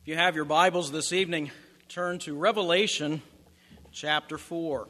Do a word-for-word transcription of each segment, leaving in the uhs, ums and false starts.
If you have your Bibles this evening, turn to Revelation chapter four.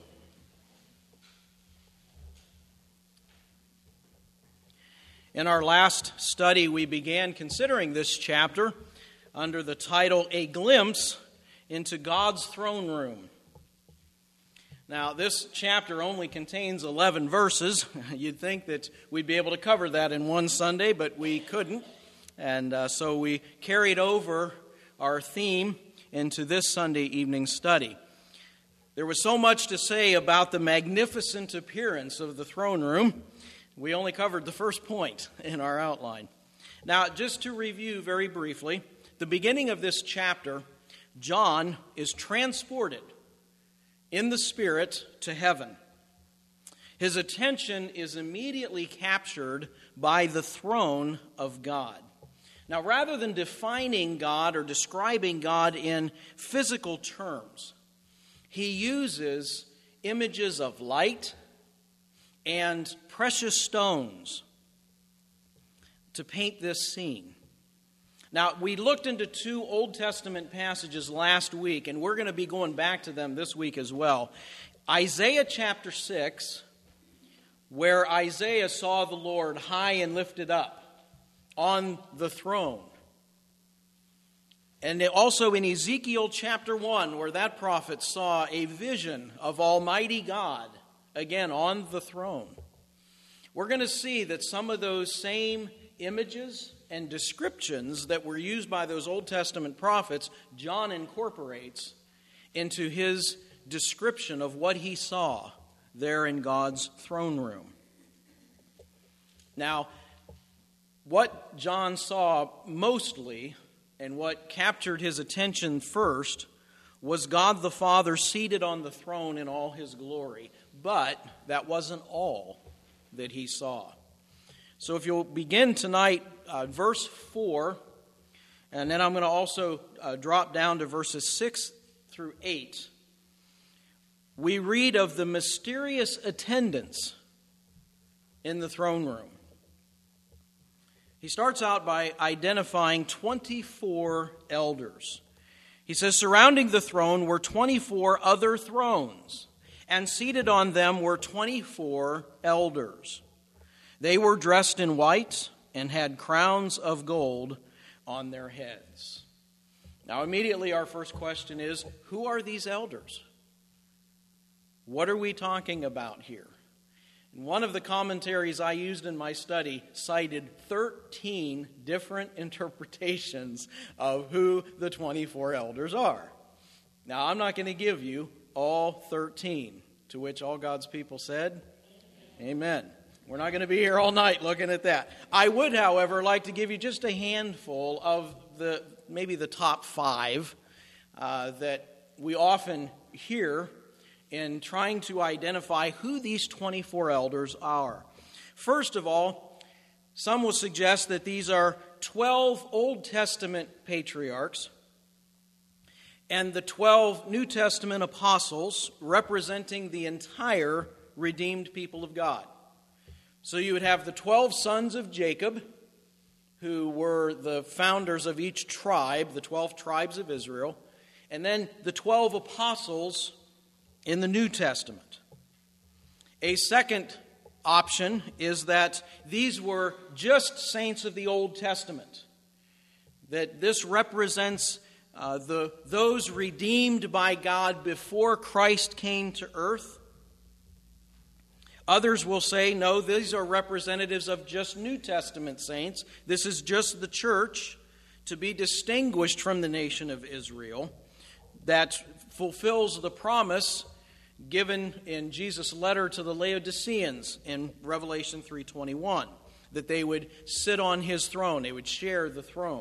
In our last study, we began considering this chapter under the title, A Glimpse into God's Throne Room. Now, this chapter only contains eleven verses. You'd think that we'd be able to cover that in one Sunday, but we couldn't. And uh, so we carried over our theme into this Sunday evening study. There was so much to say about the magnificent appearance of the throne room. We only covered the first point in our outline. Now, just to review very briefly, the beginning of this chapter, John is transported in the Spirit to heaven. His attention is immediately captured by the throne of God. Now, rather than defining God or describing God in physical terms, he uses images of light and precious stones to paint this scene. Now, we looked into two Old Testament passages last week, and we're going to be going back to them this week as well. Isaiah chapter six, where Isaiah saw the Lord high and lifted up on the throne. And also in Ezekiel chapter one, where that prophet saw a vision of Almighty God, again on the throne. We're going to see that some of those same images and descriptions that were used by those Old Testament prophets, John incorporates into his description of what he saw there in God's throne room. Now, what John saw mostly, and what captured his attention first, was God the Father seated on the throne in all his glory. But that wasn't all that he saw. So if you'll begin tonight, uh, verse four, and then I'm going to also uh, drop down to verses six through eight. We read of the mysterious attendants in the throne room. He starts out by identifying twenty-four elders. He says, surrounding the throne were twenty-four other thrones, and seated on them were twenty-four elders. They were dressed in white and had crowns of gold on their heads. Now, immediately our first question is, who are these elders? What are we talking about here? One of the commentaries I used in my study cited thirteen different interpretations of who the twenty-four elders are. Now, I'm not going to give you all thirteen, to which all God's people said, Amen. Amen. We're not going to be here all night looking at that. I would, however, like to give you just a handful of the maybe the top five uh, that we often hear in trying to identify who these twenty-four elders are. First of all, some will suggest that these are twelve Old Testament patriarchs and the twelve New Testament apostles representing the entire redeemed people of God. So you would have the twelve sons of Jacob, who were the founders of each tribe, the twelve tribes of Israel, and then the twelve apostles in the New Testament. A second option is that these were just saints of the Old Testament, that this represents uh, the those redeemed by God before Christ came to earth. Others will say, no, these are representatives of just New Testament saints. This is just the church to be distinguished from the nation of Israel that fulfills the promise given in Jesus' letter to the Laodiceans in Revelation three twenty-one, that they would sit on his throne, they would share the throne.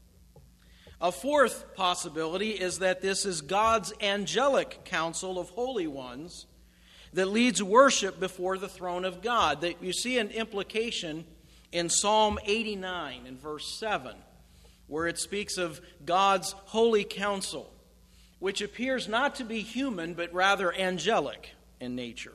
A fourth possibility is that this is God's angelic council of holy ones that leads worship before the throne of God. That you see an implication in Psalm eighty-nine in verse seven, where it speaks of God's holy council, which appears not to be human, but rather angelic in nature.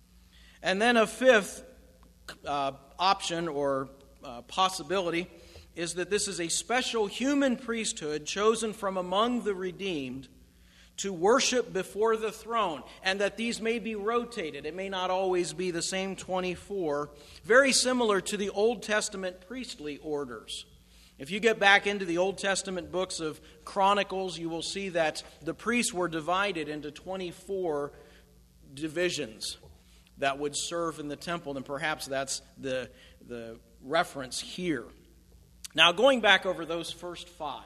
And then a fifth uh, option or uh, possibility is that this is a special human priesthood chosen from among the redeemed to worship before the throne, and that these may be rotated. It may not always be the same twenty-four, very similar to the Old Testament priestly orders. If you get back into the Old Testament books of Chronicles, you will see that the priests were divided into twenty-four divisions that would serve in the temple, and perhaps that's the, the reference here. Now, going back over those first five,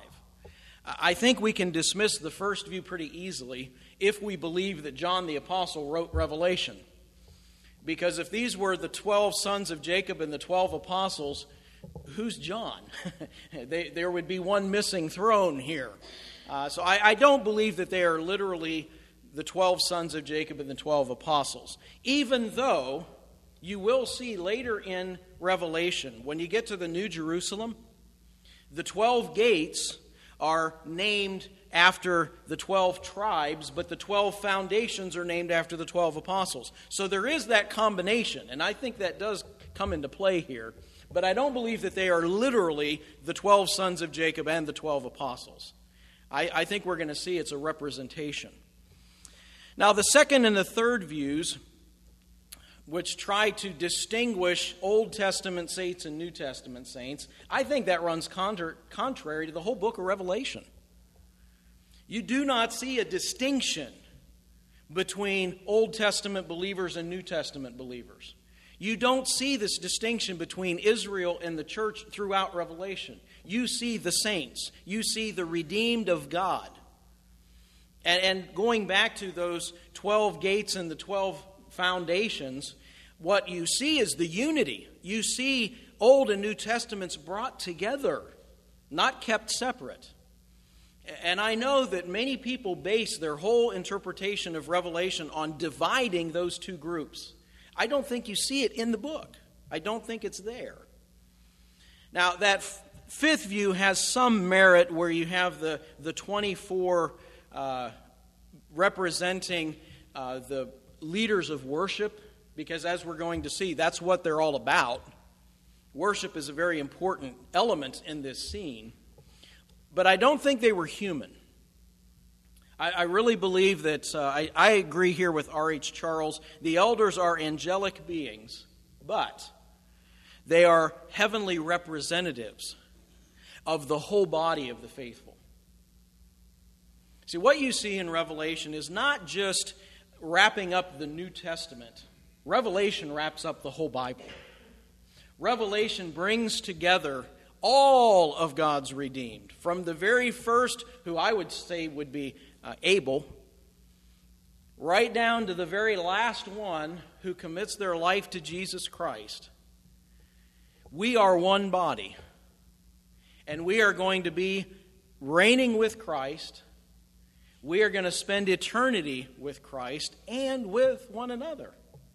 I think we can dismiss the first view pretty easily if we believe that John the Apostle wrote Revelation. Because if these were the twelve sons of Jacob and the twelve apostles, who's John? they, there would be one missing throne here. Uh, so I, I don't believe that they are literally the twelve sons of Jacob and the twelve apostles. Even though you will see later in Revelation, when you get to the New Jerusalem, the twelve gates are named after the twelve tribes, but the twelve foundations are named after the twelve apostles. So there is that combination, and I think that does come into play here. But I don't believe that they are literally the twelve sons of Jacob and the twelve apostles. I, I think we're going to see it's a representation. Now, the second and the third views, which try to distinguish Old Testament saints and New Testament saints, I think that runs contra- contrary to the whole book of Revelation. You do not see a distinction between Old Testament believers and New Testament believers. You don't see this distinction between Israel and the church throughout Revelation. You see the saints. You see the redeemed of God. And, and going back to those twelve gates and the twelve foundations, what you see is the unity. You see Old and New Testaments brought together, not kept separate. And I know that many people base their whole interpretation of Revelation on dividing those two groups. I don't think you see it in the book. I don't think it's there. Now, that f- fifth view has some merit where you have the, the twenty-four uh, representing uh, the leaders of worship, because as we're going to see, that's what they're all about. Worship is a very important element in this scene. But I don't think they were human. I, I really believe that, uh, I, I agree here with R H Charles, the elders are angelic beings, but they are heavenly representatives of the whole body of the faithful. See, what you see in Revelation is not just wrapping up the New Testament. Revelation wraps up the whole Bible. Revelation brings together all of God's redeemed, from the very first, who I would say would be uh, Abel, right down to the very last one who commits their life to Jesus Christ. We are one body, and we are going to be reigning with Christ. We are going to spend eternity with Christ and with one another.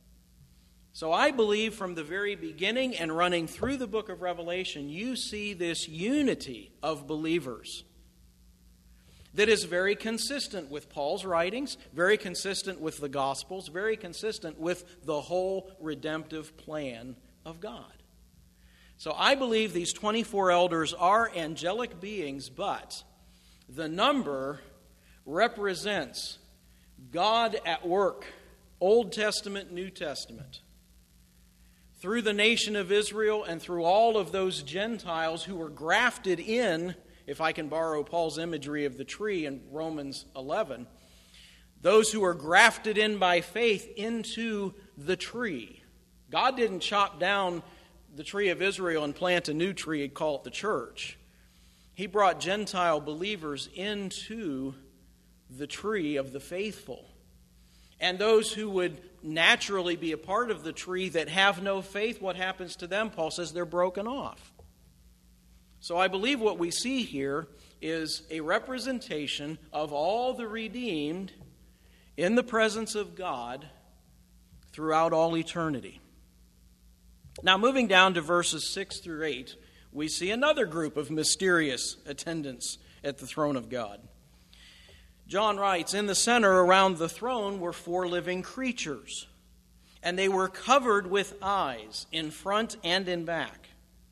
So I believe from the very beginning and running through the book of Revelation, you see this unity of believers that is very consistent with Paul's writings, very consistent with the Gospels, very consistent with the whole redemptive plan of God. So I believe these twenty-four elders are angelic beings, but the number represents God at work, Old Testament, New Testament, through the nation of Israel and through all of those Gentiles who were grafted in, if I can borrow Paul's imagery of the tree in Romans eleven, those who are grafted in by faith into the tree. God didn't chop down the tree of Israel and plant a new tree and call it the church. He brought Gentile believers into the tree of the faithful. And those who would naturally be a part of the tree that have no faith, what happens to them? Paul says they're broken off. So I believe what we see here is a representation of all the redeemed in the presence of God throughout all eternity. Now, moving down to verses six through eight, we see another group of mysterious attendants at the throne of God. John writes, "In the center around the throne were four living creatures, and they were covered with eyes in front and in back.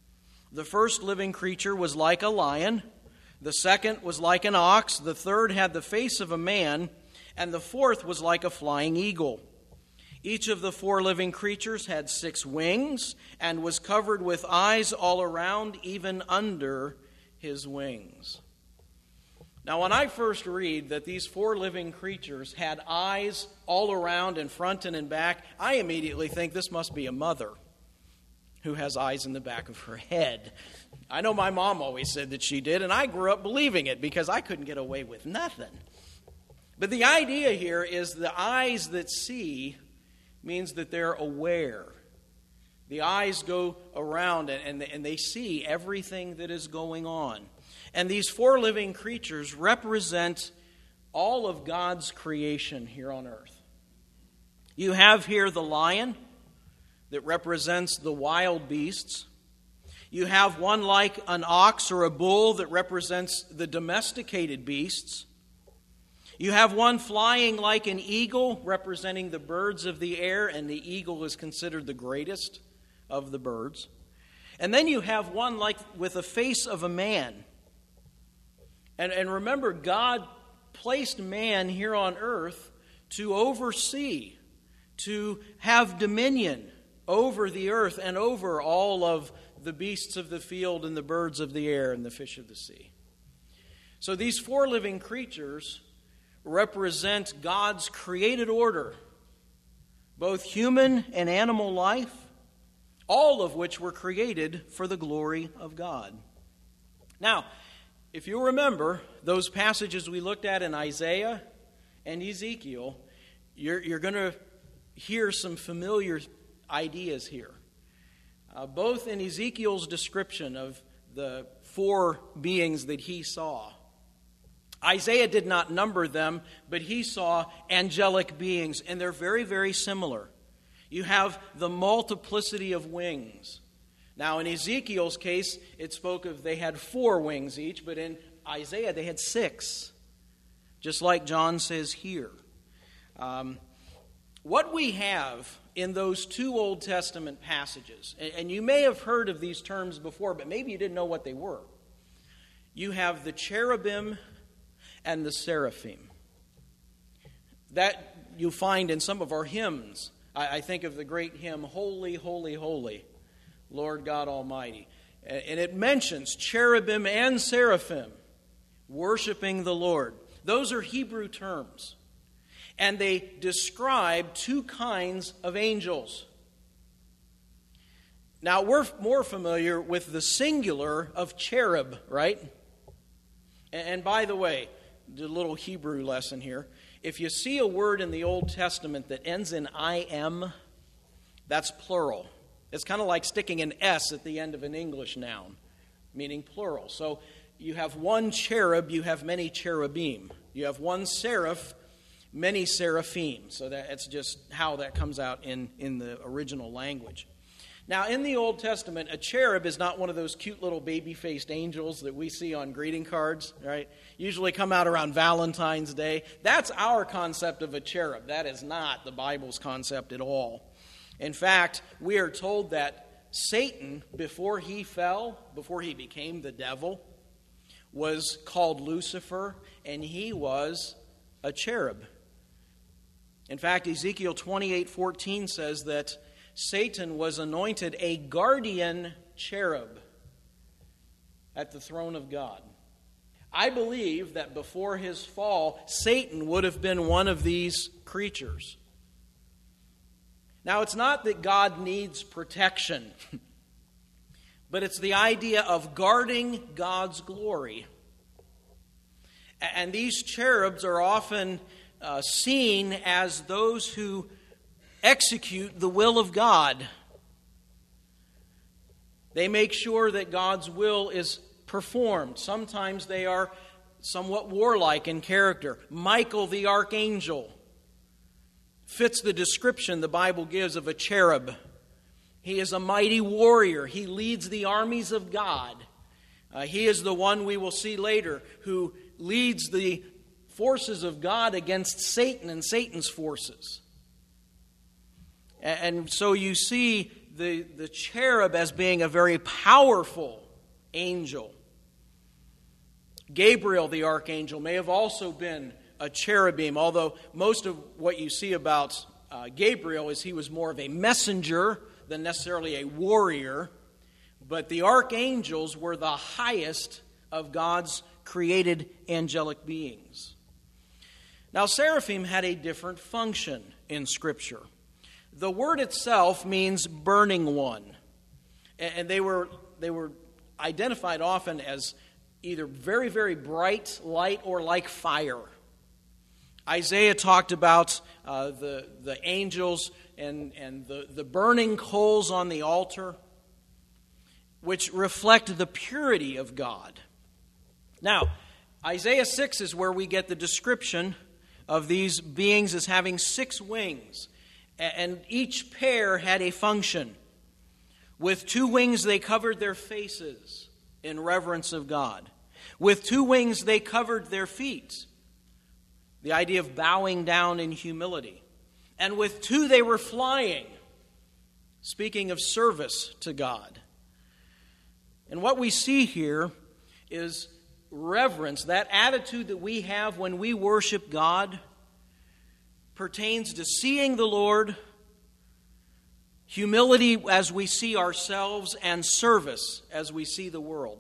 The first living creature was like a lion, the second was like an ox, the third had the face of a man, and the fourth was like a flying eagle. Each of the four living creatures had six wings and was covered with eyes all around, even under his wings. Now, when I first read that these four living creatures had eyes all around in front and in back, I immediately think this must be a mother who has eyes in the back of her head. I know my mom always said that she did, and I grew up believing it because I couldn't get away with nothing. But the idea here is the eyes that see means that they're aware. The eyes go around and, and, and they see everything that is going on. And these four living creatures represent all of God's creation here on earth. You have here the lion that represents the wild beasts. You have one like an ox or a bull that represents the domesticated beasts. You have one flying like an eagle, representing the birds of the air, and the eagle is considered the greatest of the birds. And then you have one like with a face of a man. And, and remember, God placed man here on earth to oversee, to have dominion over the earth and over all of the beasts of the field and the birds of the air and the fish of the sea. So these four living creatures represent God's created order, both human and animal life, all of which were created for the glory of God. Now, if you remember those passages we looked at in Isaiah and Ezekiel, you're, you're going to hear some familiar ideas here. Uh, both in Ezekiel's description of the four beings that he saw, Isaiah did not number them, but he saw angelic beings, and they're very, very similar. You have the multiplicity of wings. Now, in Ezekiel's case, it spoke of they had four wings each, but in Isaiah they had six, just like John says here. Um, what we have in those two Old Testament passages, and you may have heard of these terms before, but maybe you didn't know what they were. You have the cherubim and the seraphim. That you find in some of our hymns. I, I think of the great hymn, Holy, Holy, Holy, Lord God Almighty. And it mentions cherubim and seraphim worshiping the Lord. Those are Hebrew terms. And they describe two kinds of angels. Now, we're more familiar with the singular of cherub, right? And by the way, the little Hebrew lesson here. If you see a word in the Old Testament that ends in I M, that's plural. It's kind of like sticking an S at the end of an English noun, meaning plural. So you have one cherub, you have many cherubim. You have one seraph, many seraphim. So that's just how that comes out in, in the original language. Now, in the Old Testament, a cherub is not one of those cute little baby-faced angels that we see on greeting cards, right? Usually come out around Valentine's Day. That's our concept of a cherub. That is not the Bible's concept at all. In fact, we are told that Satan, before he fell, before he became the devil, was called Lucifer, and he was a cherub. In fact, Ezekiel twenty-eight fourteen says that Satan was anointed a guardian cherub at the throne of God. I believe that before his fall, Satan would have been one of these creatures. Now, it's not that God needs protection, but it's the idea of guarding God's glory. And these cherubs are often uh, seen as those who execute the will of God. They make sure that God's will is performed. Sometimes they are somewhat warlike in character. Michael the archangel fits the description the Bible gives of a cherub. He is a mighty warrior. He leads the armies of God. Uh, he is the one we will see later who leads the forces of God against Satan and Satan's forces. And so you see the, the cherub as being a very powerful angel. Gabriel, the archangel, may have also been a cherubim, although most of what you see about uh, Gabriel is he was more of a messenger than necessarily a warrior. But the archangels were the highest of God's created angelic beings. Now, seraphim had a different function in Scripture. The word itself means burning one. And they were, they were identified often as either very, very bright light or like fire. Isaiah talked about uh, the, the angels and, and the, the burning coals on the altar, which reflect the purity of God. Now, Isaiah six is where we get the description of these beings as having six wings, and each pair had a function. With two wings they covered their faces in reverence of God. With two wings they covered their feet, the idea of bowing down in humility. And with two they were flying, speaking of service to God. And what we see here is reverence, that attitude that we have when we worship God, pertains to seeing the Lord, humility as we see ourselves, and service as we see the world.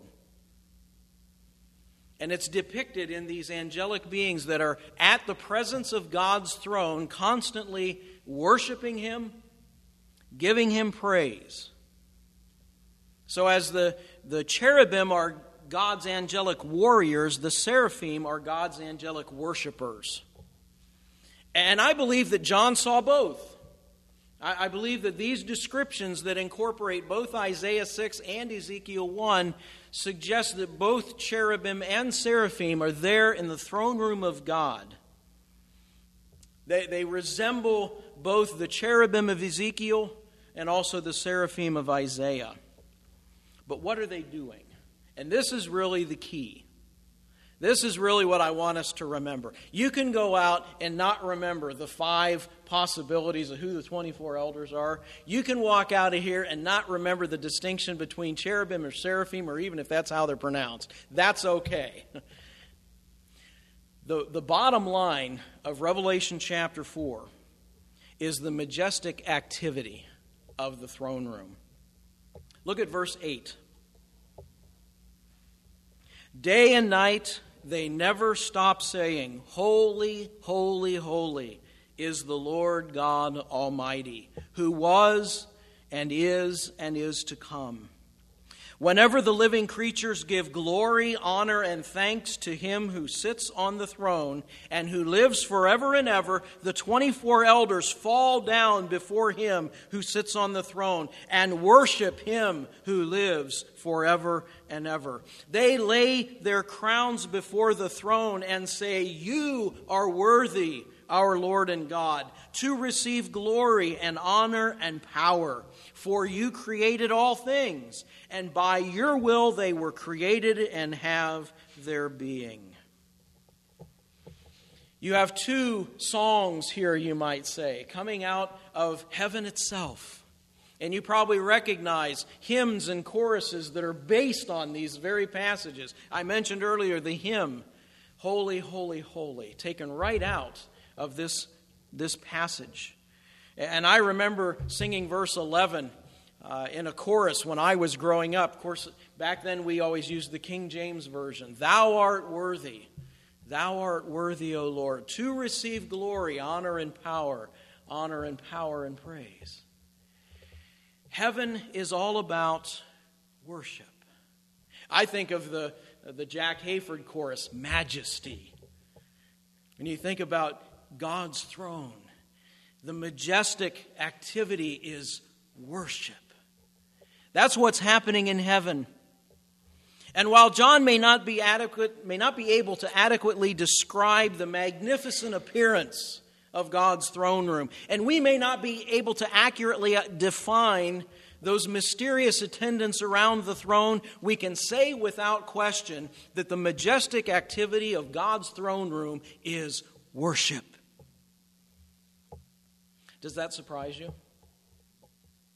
And it's depicted in these angelic beings that are at the presence of God's throne, constantly worshiping Him, giving Him praise. So as the, the cherubim are God's angelic warriors, the seraphim are God's angelic worshipers. And I believe that John saw both. I, I believe that these descriptions that incorporate both Isaiah six and Ezekiel one suggest that both cherubim and seraphim are there in the throne room of God. They, they resemble both the cherubim of Ezekiel and also the seraphim of Isaiah. But what are they doing? And this is really the key. This is really what I want us to remember. You can go out and not remember the five possibilities of who the twenty-four elders are. You can walk out of here and not remember the distinction between cherubim or seraphim, or even if that's how they're pronounced. That's okay. The, the bottom line of Revelation chapter four is the majestic activity of the throne room. Look at verse eight. Day and night they never stop saying, "Holy, holy, holy is the Lord God Almighty, who was and is and is to come." Whenever the living creatures give glory, honor, and thanks to Him who sits on the throne and who lives forever and ever, the twenty-four elders fall down before Him who sits on the throne and worship Him who lives forever and ever. They lay their crowns before the throne and say, "You are worthy, our Lord and God, to receive glory and honor and power. For you created all things, and by your will they were created and have their being." You have two songs here, you might say, coming out of heaven itself. And you probably recognize hymns and choruses that are based on these very passages. I mentioned earlier the hymn, "Holy, Holy, Holy," taken right out of this, this passage. And I remember singing verse eleven uh, in a chorus when I was growing up. Of course, back then we always used the King James Version. "Thou art worthy, thou art worthy, O Lord, to receive glory, honor, and power, honor and power and praise." Heaven is all about worship. I think of the, the Jack Hayford chorus, "Majesty." When you think about God's throne, the majestic activity is worship. That's what's happening in heaven. And while John may not be adequate, may not be able to adequately describe the magnificent appearance of God's throne room, and we may not be able to accurately define those mysterious attendants around the throne, we can say without question that the majestic activity of God's throne room is worship. Does that surprise you?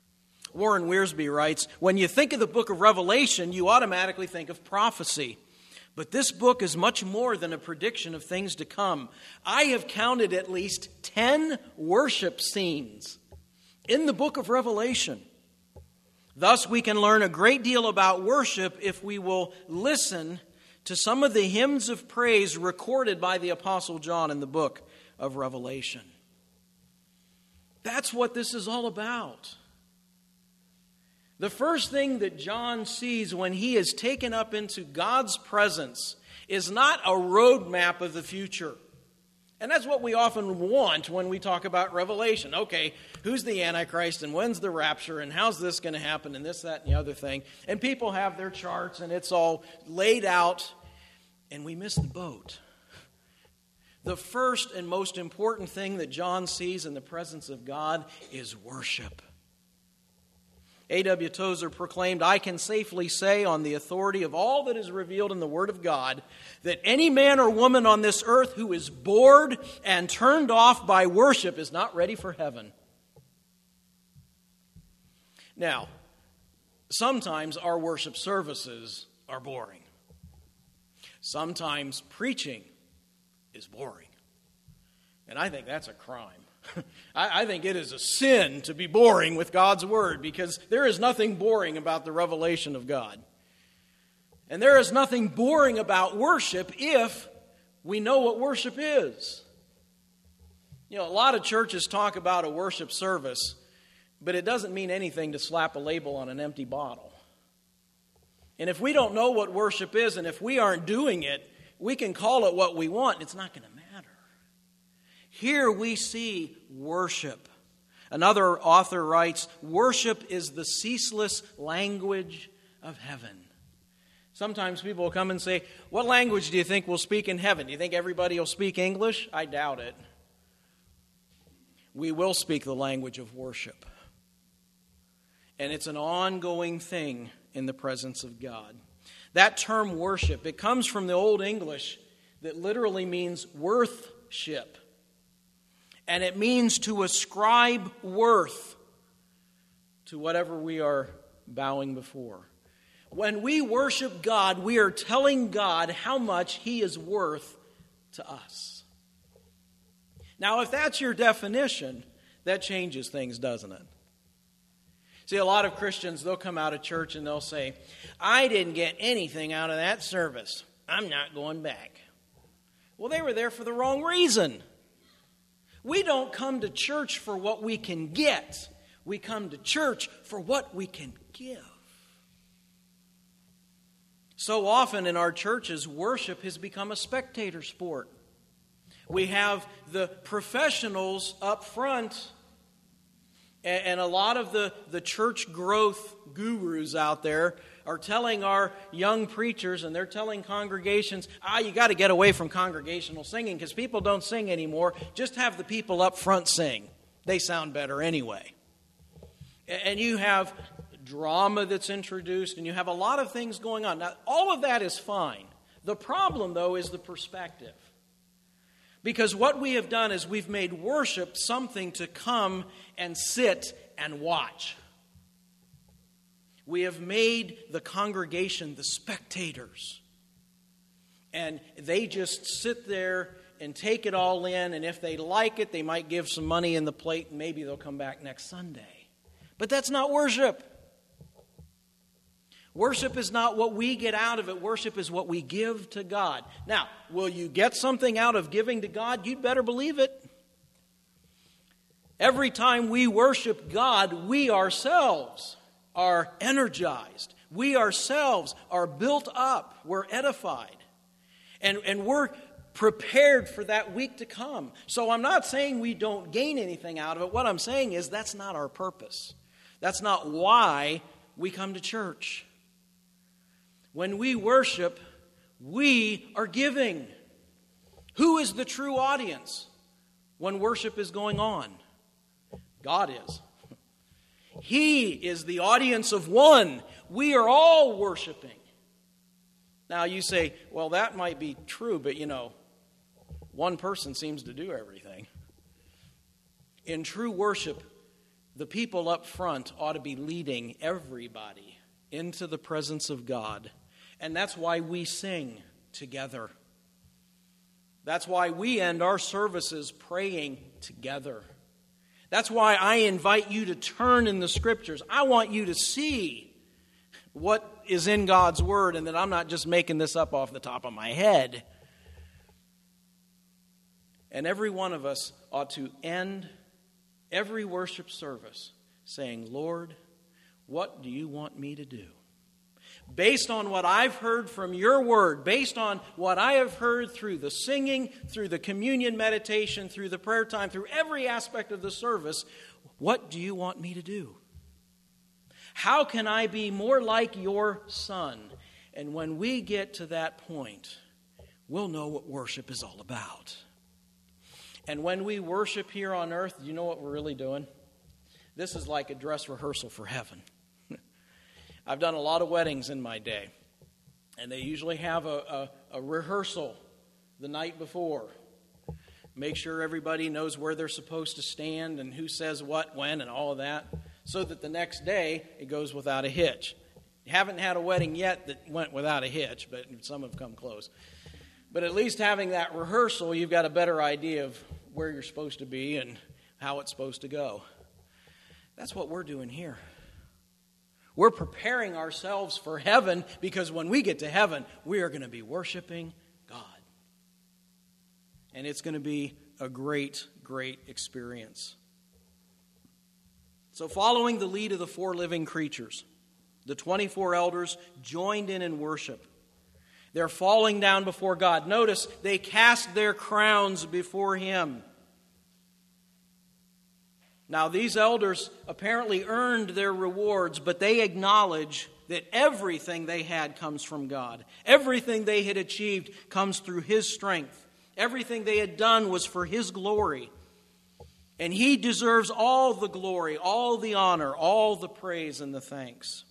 Warren Wiersbe writes, when you think of the book of Revelation, you automatically think of prophecy. But this book is much more than a prediction of things to come. I have counted at least ten worship scenes in the book of Revelation. Thus, we can learn a great deal about worship if we will listen to some of the hymns of praise recorded by the Apostle John in the book of Revelation. That's what this is all about. The first thing that John sees when he is taken up into God's presence is not a roadmap of the future. And that's what we often want when we talk about Revelation. Okay, who's the Antichrist and when's the rapture and how's this going to happen and this, that, and the other thing. And people have their charts and it's all laid out and we miss the boat. The first and most important thing that John sees in the presence of God is worship. A W Tozer proclaimed, I can safely say on the authority of all that is revealed in the Word of God that any man or woman on this earth who is bored and turned off by worship is not ready for heaven. Now, sometimes our worship services are boring. Sometimes preaching is boring. And I think that's a crime. I, I think it is a sin to be boring with God's Word because there is nothing boring about the revelation of God. And there is nothing boring about worship if we know what worship is. You know, a lot of churches talk about a worship service, but it doesn't mean anything to slap a label on an empty bottle. And if we don't know what worship is and if we aren't doing it, we can call it what we want. It's not going to matter. Here we see worship. Another author writes, worship is the ceaseless language of heaven. Sometimes people will come and say, what language do you think we'll speak in heaven? Do you think everybody will speak English? I doubt it. We will speak the language of worship. And it's an ongoing thing in the presence of God. That term worship, it comes from the Old English that literally means worthship. And it means to ascribe worth to whatever we are bowing before. When we worship God, we are telling God how much He is worth to us. Now, if that's your definition, that changes things, doesn't it? See, a lot of Christians, they'll come out of church and they'll say, I didn't get anything out of that service. I'm not going back. Well, they were there for the wrong reason. We don't come to church for what we can get. We come to church for what we can give. So often in our churches, worship has become a spectator sport. We have the professionals up front, and a lot of the, the church growth gurus out there are telling our young preachers, and they're telling congregations, ah, you got to get away from congregational singing because people don't sing anymore. Just have the people up front sing. They sound better anyway. And you have drama that's introduced, and you have a lot of things going on. Now, all of that is fine. The problem, though, is the perspective. Because what we have done is we've made worship something to come and sit and watch. We have made the congregation the spectators. And they just sit there and take it all in, and if they like it, they might give some money in the plate, and maybe they'll come back next Sunday. But that's not worship. Worship is not what we get out of it. Worship is what we give to God. Now, will you get something out of giving to God? You'd better believe it. Every time we worship God, we ourselves are energized. We ourselves are built up. We're edified. And, and we're prepared for that week to come. So I'm not saying we don't gain anything out of it. What I'm saying is that's not our purpose. That's not why we come to church. When we worship, we are giving. Who is the true audience when worship is going on? God is. He is the audience of one. We are all worshiping. Now you say, well, that might be true, but you know, one person seems to do everything. In true worship, the people up front ought to be leading everybody into the presence of God. And that's why we sing together. That's why we end our services praying together. That's why I invite you to turn in the Scriptures. I want you to see what is in God's Word and that I'm not just making this up off the top of my head. And every one of us ought to end every worship service saying, Lord, what do you want me to do? Based on what I've heard from your word, based on what I have heard through the singing, through the communion meditation, through the prayer time, through every aspect of the service, what do you want me to do? How can I be more like your Son? And when we get to that point, we'll know what worship is all about. And when we worship here on earth, do you know what we're really doing? This is like a dress rehearsal for heaven. I've done a lot of weddings in my day, and they usually have a, a, a rehearsal the night before. Make sure everybody knows where they're supposed to stand and who says what, when, and all of that, so that the next day it goes without a hitch. Haven't had a wedding yet that went without a hitch, but some have come close. But at least having that rehearsal, you've got a better idea of where you're supposed to be and how it's supposed to go. That's what we're doing here. We're preparing ourselves for heaven because when we get to heaven, we are going to be worshiping God. And it's going to be a great, great experience. So following the lead of the four living creatures, the twenty-four elders joined in in worship. They're falling down before God. Notice, they cast their crowns before Him. Now, these elders apparently earned their rewards, but they acknowledge that everything they had comes from God. Everything they had achieved comes through His strength. Everything they had done was for His glory. And He deserves all the glory, all the honor, all the praise and the thanks.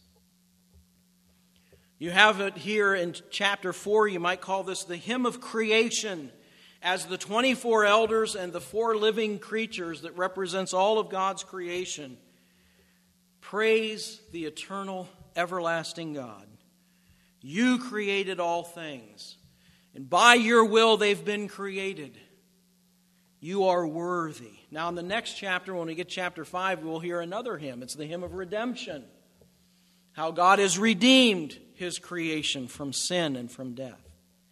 You have it here in chapter four. You might call this the hymn of creation, as the twenty-four elders and the four living creatures that represents all of God's creation praise the eternal, everlasting God. You created all things, and by your will they've been created. You are worthy. Now in the next chapter, when we get chapter five, we'll hear another hymn. It's the hymn of redemption. How God has redeemed His creation from sin and from death.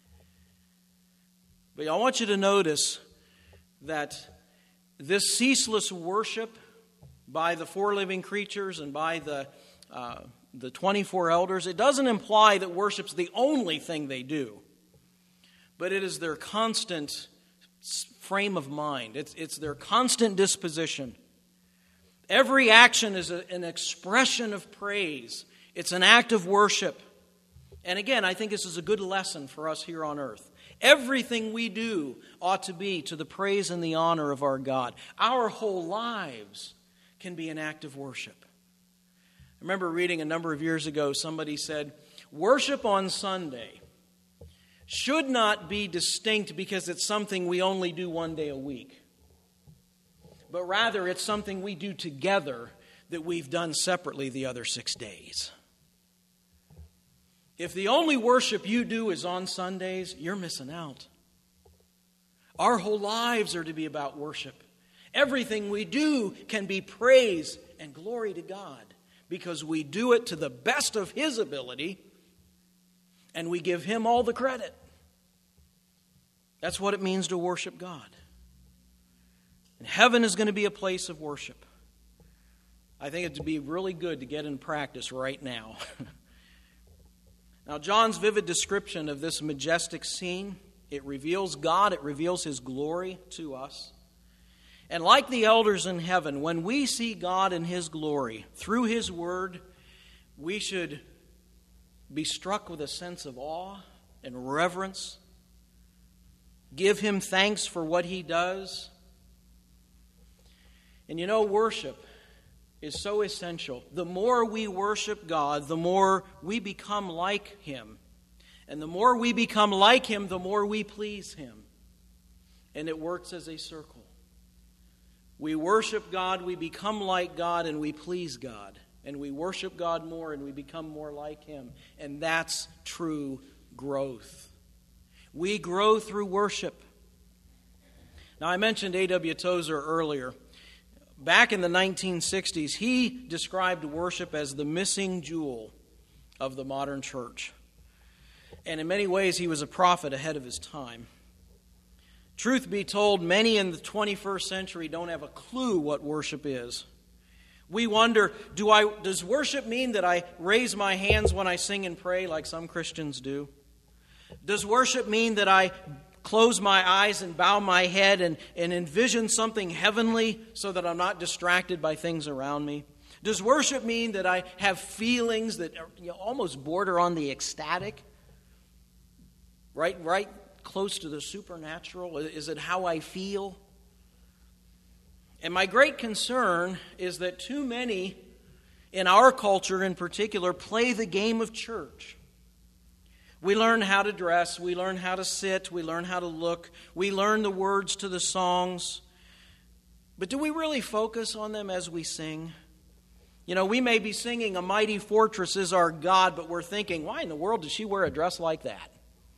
But I want you to notice that this ceaseless worship by the four living creatures and by the uh, the twenty-four elders, it doesn't imply that worship's the only thing they do. But it is their constant frame of mind. It's, it's their constant disposition. Every action is a, an expression of praise. It's an act of worship. And again, I think this is a good lesson for us here on earth. Everything we do ought to be to the praise and the honor of our God. Our whole lives can be an act of worship. I remember reading a number of years ago, somebody said, worship on Sunday should not be distinct because it's something we only do one day a week. But rather, it's something we do together that we've done separately the other six days. If the only worship you do is on Sundays, you're missing out. Our whole lives are to be about worship. Everything we do can be praise and glory to God because we do it to the best of His ability and we give Him all the credit. That's what it means to worship God. And heaven is going to be a place of worship. I think it would be really good to get in practice right now. Now, John's vivid description of this majestic scene, it reveals God, it reveals His glory to us. And like the elders in heaven, when we see God in His glory through His Word, we should be struck with a sense of awe and reverence, give Him thanks for what He does. And you know, worship is so essential. The more we worship God, the more we become like Him. And the more we become like Him, the more we please Him. And it works as a circle. We worship God, we become like God, and we please God. And we worship God more, and we become more like Him. And that's true growth. We grow through worship. Now, I mentioned A W Tozer earlier. Back in the nineteen sixties, he described worship as the missing jewel of the modern church. And in many ways, he was a prophet ahead of his time. Truth be told, many in the twenty-first century don't have a clue what worship is. We wonder, do I, does worship mean that I raise my hands when I sing and pray like some Christians do? Does worship mean that I close my eyes and bow my head and, and envision something heavenly so that I'm not distracted by things around me? Does worship mean that I have feelings that are, you know, almost border on the ecstatic? Right, right close to the supernatural? Is it how I feel? And my great concern is that too many, in our culture in particular, play the game of church. We learn how to dress, we learn how to sit, we learn how to look, we learn the words to the songs. But do we really focus on them as we sing? You know, we may be singing "A Mighty Fortress is Our God," but we're thinking, why in the world does she wear a dress like that?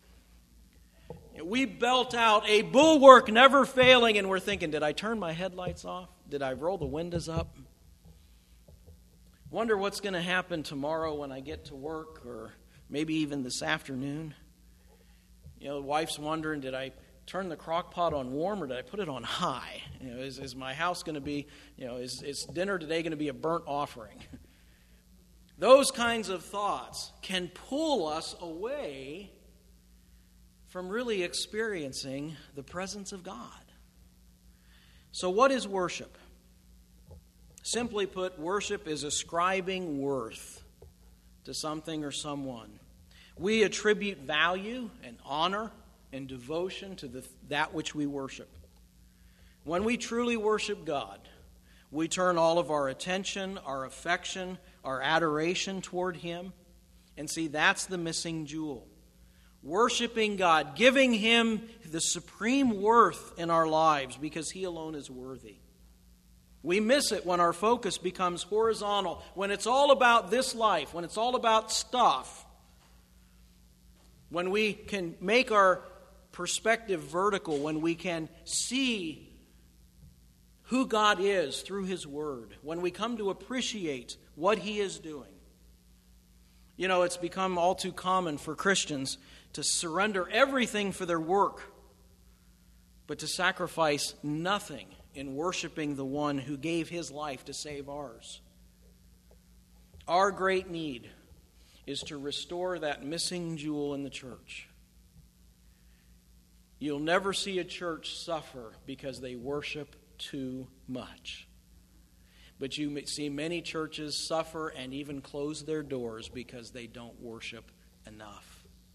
We belt out "A Bulwark Never Failing," and we're thinking, did I turn my headlights off? Did I roll the windows up? Wonder what's going to happen tomorrow when I get to work, or maybe even this afternoon. You know, the wife's wondering, did I turn the crock pot on warm or did I put it on high? You know, is, is my house going to be, you know, is, is dinner today going to be a burnt offering? Those kinds of thoughts can pull us away from really experiencing the presence of God. So what is worship? Simply put, worship is ascribing worth to something or someone. We attribute value and honor and devotion to the, that which we worship. When we truly worship God, we turn all of our attention, our affection, our adoration toward Him. And see, that's the missing jewel. Worshiping God, giving Him the supreme worth in our lives because He alone is worthy. We miss it when our focus becomes horizontal, when it's all about this life, when it's all about stuff. When we can make our perspective vertical, when we can see who God is through His Word, when we come to appreciate what He is doing. You know, it's become all too common for Christians to surrender everything for their work, but to sacrifice nothing in worshiping the one who gave His life to save ours. Our great need is to restore that missing jewel in the church. You'll never see a church suffer because they worship too much. But you see many churches suffer and even close their doors because they don't worship enough.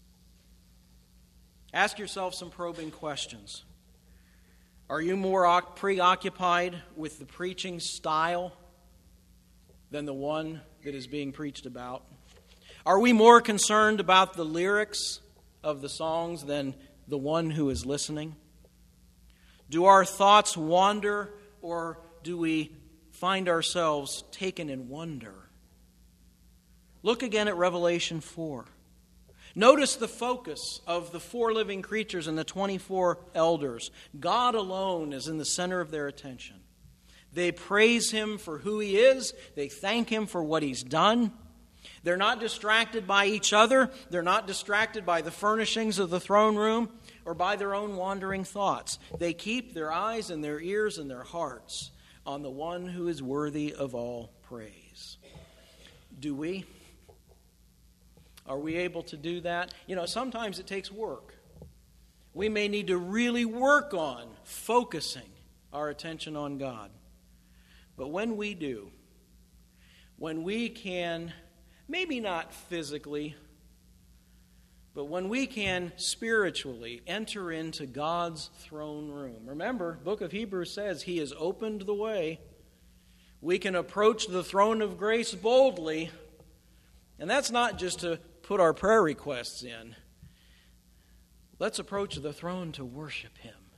Ask yourself some probing questions. Are you more preoccupied with the preaching style than the one that is being preached about? Are we more concerned about the lyrics of the songs than the one who is listening? Do our thoughts wander, or do we find ourselves taken in wonder? Look again at Revelation four. Notice the focus of the four living creatures and the twenty-four elders. God alone is in the center of their attention. They praise Him for who He is. They thank Him for what He's done. They're not distracted by each other. They're not distracted by the furnishings of the throne room or by their own wandering thoughts. They keep their eyes and their ears and their hearts on the one who is worthy of all praise. Do we? Are we able to do that? You know, sometimes it takes work. We may need to really work on focusing our attention on God. But when we do, when we can, maybe not physically, but when we can spiritually enter into God's throne room. Remember, the book of Hebrews says He has opened the way. We can approach the throne of grace boldly. And that's not just to put our prayer requests in. Let's approach the throne to worship Him,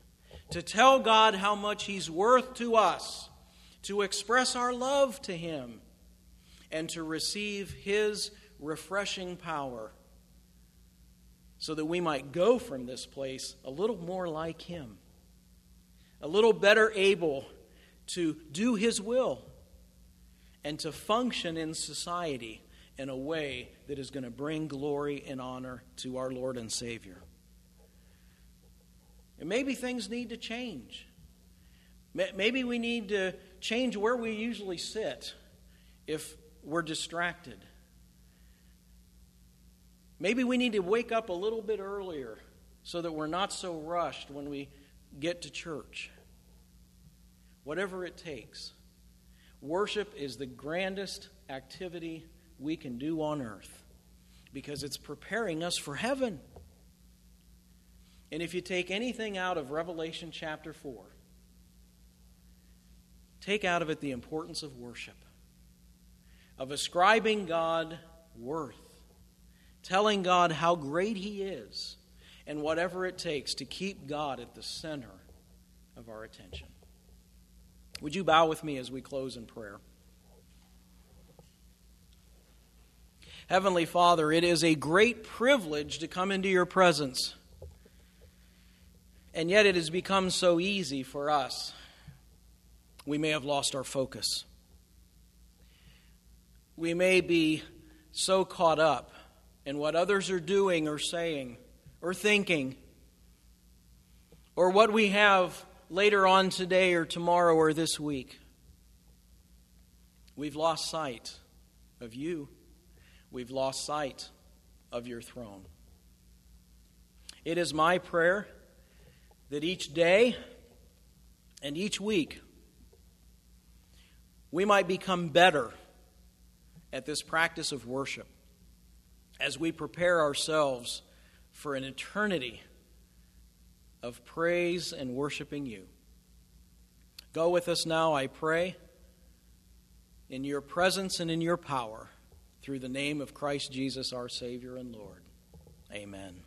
to tell God how much He's worth to us, to express our love to Him, and to receive His refreshing power so that we might go from this place a little more like Him, a little better able to do His will and to function in society in a way that is going to bring glory and honor to our Lord and Savior. And maybe things need to change. Maybe we need to change where we usually sit if we're distracted. Maybe we need to wake up a little bit earlier so that we're not so rushed when we get to church. Whatever it takes. Worship is the grandest activity we can do on earth because it's preparing us for heaven. And if you take anything out of Revelation chapter four, take out of it the importance of worship, of ascribing God worth, telling God how great He is, and whatever it takes to keep God at the center of our attention. Would you bow with me as we close in prayer? Heavenly Father, it is a great privilege to come into your presence. And yet it has become so easy for us. We may have lost our focus. We may be so caught up in what others are doing or saying or thinking, or what we have later on today or tomorrow or this week. We've lost sight of you. We've lost sight of your throne. It is my prayer that each day and each week we might become better at this practice of worship as we prepare ourselves for an eternity of praise and worshiping you. Go with us now, I pray, in your presence and in your power, through the name of Christ Jesus, our Savior and Lord. Amen.